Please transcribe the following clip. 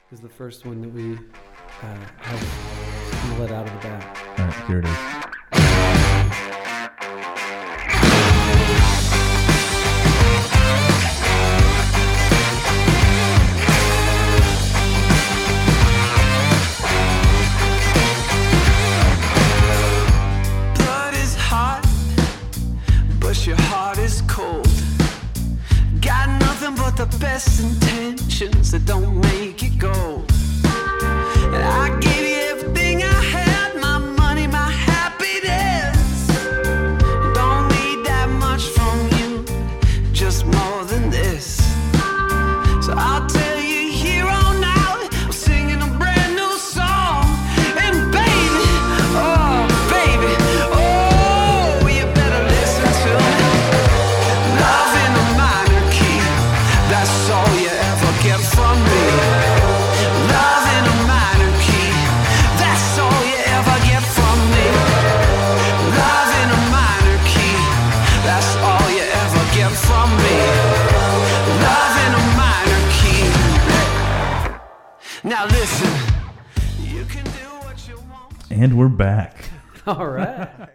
is the first one that we have let out of the bag. All right, here it is. Blood is hot, but your heart is cold. Got nothing but the best intentions that don't make it gold. And I gave you everything I had, my money, my happiness. Don't need that much from you, just more than this. So I'll tell you here on out, I'm singing a brand new song. And baby, oh, you better listen to me. Love in a minor key, that's all you ever get from me. Love in a minor key, that's all you ever get from me. Love in a minor key, that's all you ever get from me. Love in a minor key. Now listen, you can do what you want. And we're back. All right.